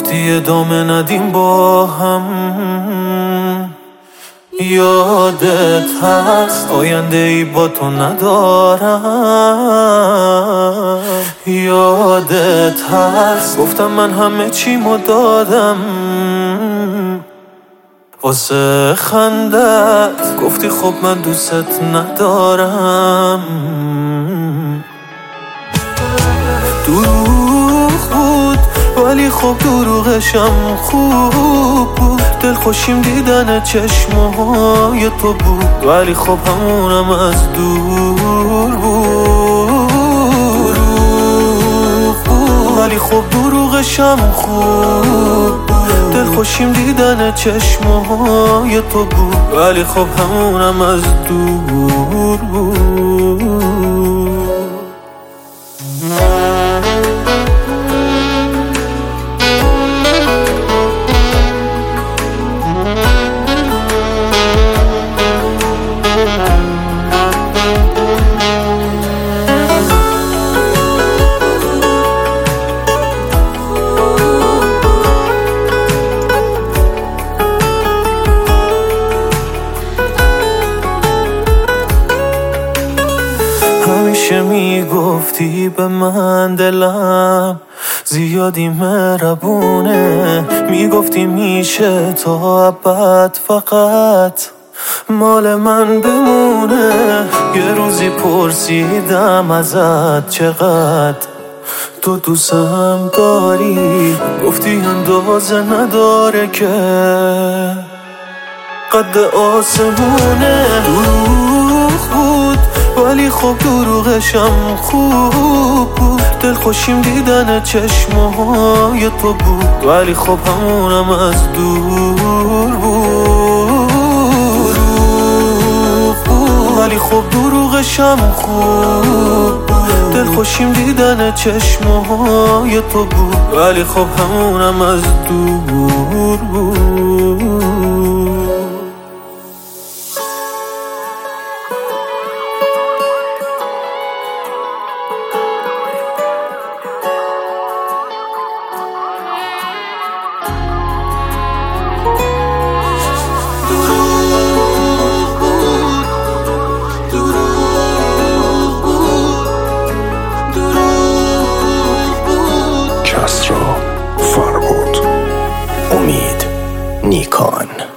گفتی ادامه ندیم با هم. یادت هست آینده ای با تو ندارم. یادت هست گفتم من همه چیمو دادم واسه خندت. گفتی خب من دوست ندارم. دروغ بود ولی خب دروغشم خوب بود. دلخوشیم دیدن چشمهای تو بود ولی خب همونم از دور بود. دروغ بود ولی خب دروغشم خوب بود. دلخوشیم دیدن چشمهای تو بود ولی خب همونم از دور بود. همیشه میگفتی به من دلم زیادی مهربونه. میگفتی میشه تا ابد فقط مال من بمونه. یه روزی پرسیدم ازت چقدر تو دوستم داری. گفتی اندازه نداره که قد آسمونه. دروغ بود ولی خب دروغشم خوب بود. دلخوشیم دیدن چشمهای تو بود ولی خب همونم از دور بود. دروغ بود ولی خب دروغشم خوب بود. دلخوشیم دیدن چشمهای تو بود ولی خب همونم از دور بود. کسرا فرهاد، امید نیکان.